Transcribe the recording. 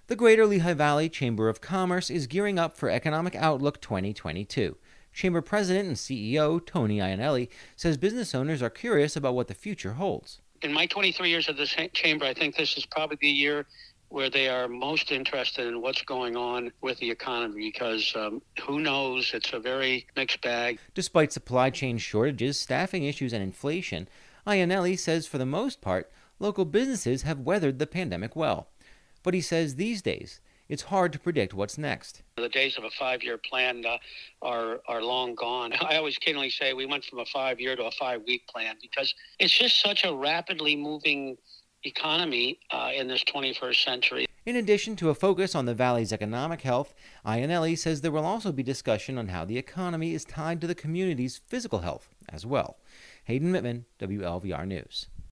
The Greater Lehigh Valley Chamber of Commerce is gearing up for Economic Outlook 2022. Chamber President and CEO Tony Iannelli says business owners are curious about what the future holds. In my 23 years of the chamber, I think this is probably the year where they are most interested in what's going on with the economy because who knows, it's a very mixed bag. Despite supply chain shortages, staffing issues, and inflation, Iannelli says for the most part, local businesses have weathered the pandemic well. But he says these days, it's hard to predict what's next. The days of a 5-year plan are long gone. I always kiddingly say we went from a 5-year to a 5-week plan because it's just such a rapidly moving economy in this 21st century. In addition to a focus on the valley's economic health, Iannelli says there will also be discussion on how the economy is tied to the community's physical health as well. Hayden Mittman, WLVR News.